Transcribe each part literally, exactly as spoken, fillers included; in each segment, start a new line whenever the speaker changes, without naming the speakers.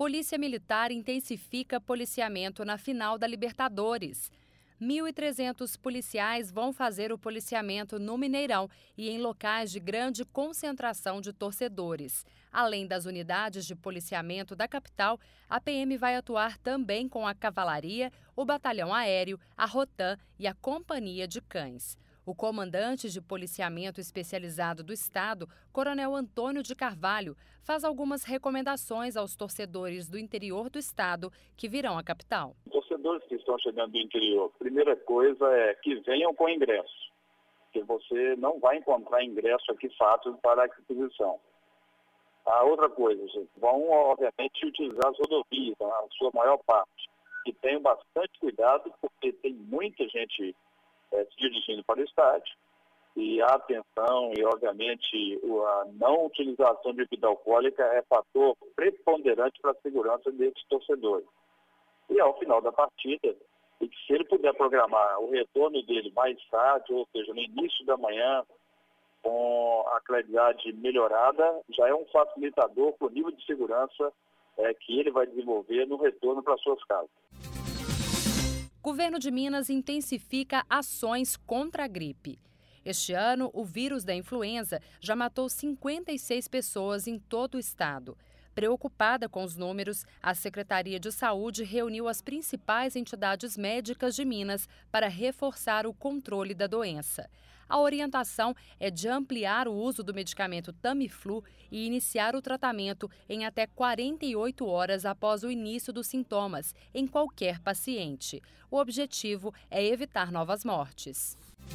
Polícia Militar intensifica policiamento na final da Libertadores. mil e trezentos policiais vão fazer o policiamento no Mineirão e em locais de grande concentração de torcedores. Além das unidades de policiamento da capital, a P M vai atuar também com a Cavalaria, o Batalhão Aéreo, a Rotam e a Companhia de Cães. O comandante de policiamento especializado do Estado, Coronel Antônio de Carvalho, faz algumas recomendações aos torcedores do interior do Estado que virão à capital.
Torcedores que estão chegando do interior, primeira coisa é que venham com ingresso, porque você não vai encontrar ingresso aqui fácil para a aquisição. A outra coisa, gente, vão obviamente utilizar as rodovias, a sua maior parte, e tenham bastante cuidado porque tem muita gente É, se dirigindo para o estádio, e a atenção e, obviamente, a não utilização de bebida alcoólica é fator preponderante para a segurança desses torcedores. E ao final da partida, e que se ele puder programar o retorno dele mais tarde, ou seja, no início da manhã, com a claridade melhorada, já é um facilitador para o nível de segurança é, que ele vai desenvolver no retorno para suas casas.
Governo de Minas intensifica ações contra a gripe. Este ano, o vírus da influenza já matou cinquenta e seis pessoas em todo o estado. Preocupada com os números, a Secretaria de Saúde reuniu as principais entidades médicas de Minas para reforçar o controle da doença. A orientação é de ampliar o uso do medicamento Tamiflu e iniciar o tratamento em até quarenta e oito horas após o início dos sintomas, em qualquer paciente. O objetivo é evitar novas mortes.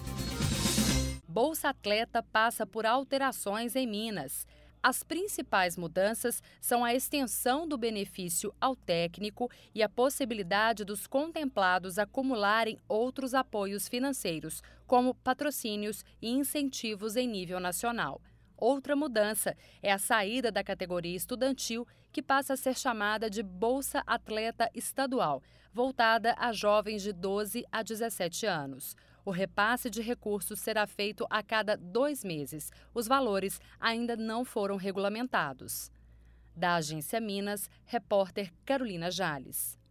Bolsa Atleta passa por alterações em Minas. As principais mudanças são a extensão do benefício ao técnico e a possibilidade dos contemplados acumularem outros apoios financeiros, como patrocínios e incentivos em nível nacional. Outra mudança é a saída da categoria estudantil, que passa a ser chamada de Bolsa Atleta Estadual, voltada a jovens de doze a dezessete anos. O repasse de recursos será feito a cada dois meses. Os valores ainda não foram regulamentados. Da Agência Minas, repórter Carolina Jales.